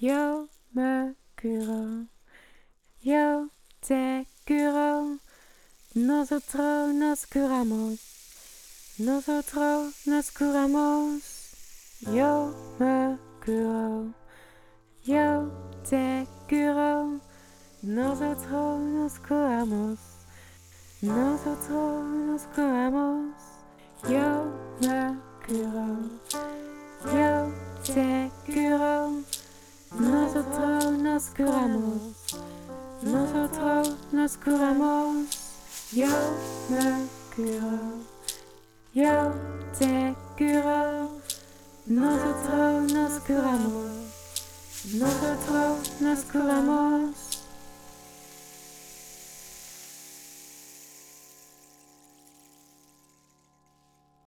Yo me curo, yo te curo, nosotros nos curamos, nosotros nos curamos. Yo me curo, yo te curo, nosotros nos curamos, nosotros nos curamos. Yo me curo, yo te curo, nosotros nos curamos, nosotros nos curamos. Yo me curo, yo te curo, nosotros nos curamos, nosotros nos curamos.